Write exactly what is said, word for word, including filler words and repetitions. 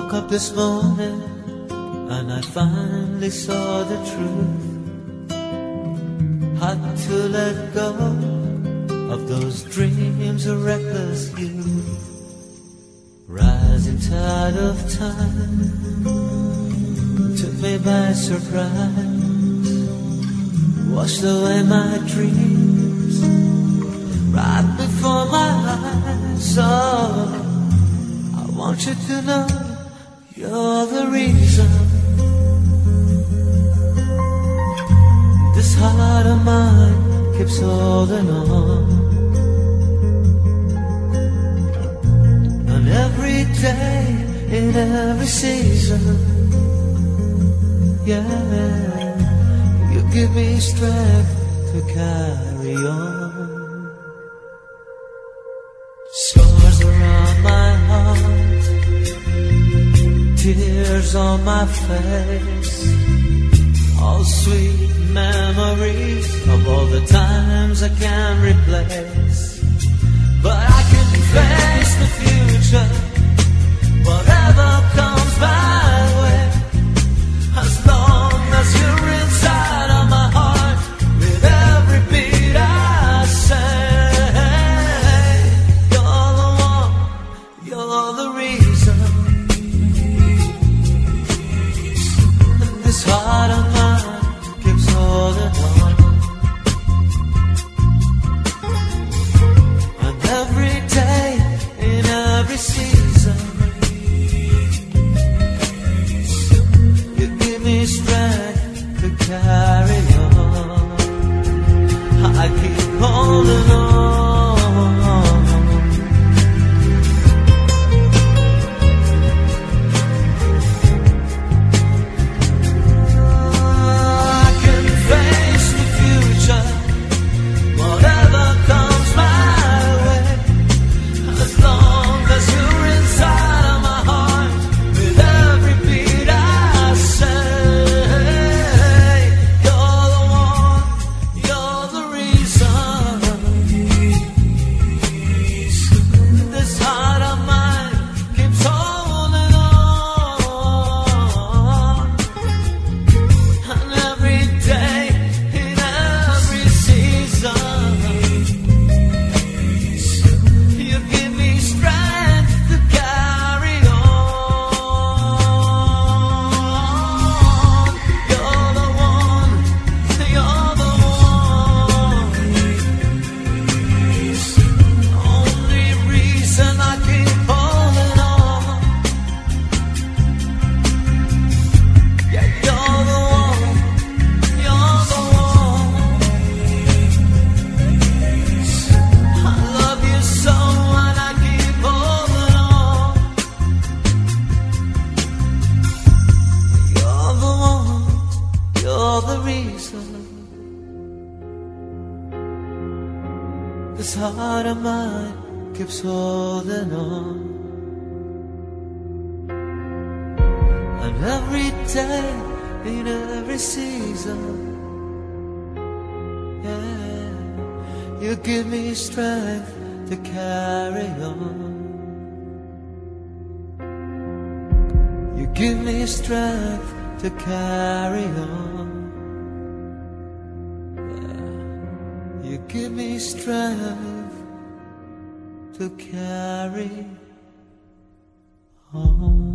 woke up this morning and I finally saw the truth. Had to let go of those dreams of reckless youth. Rising tide of time took me by surprise, washed away my dreams right before my eyes. So I want you to know you're the reason this heart of mine keeps holding on. And every day, in every season, yeah, you give me strength to carry on. Scars around my heart, tears on my face, all sweet memories of all the times I can't replace. But I can face the future, whatever comes my way, as long as you're inside of my heart, with every beat I say, you're the one, you're the reason. And this heart of mine keeps holding on. And every day, in every season, you give me strength to carry on. I keep holding on. I can face the future, whatever comes my way, as long as you're inside of my heart, with every beat I say, you're the one, you're the reason. This heart of mine keeps holding on. And every day, in every season, you give me strength to carry on. You're the one, you're the one. Only reason I keep holding on. Yeah, you're the one, you're the one. I love you so and I keep holding on. You're the one, you're the reason. This heart of mine keeps holding on. And every day, in every season, yeah, you give me strength to carry on. You give me strength to carry on. Yeah, you give me strength to carry on.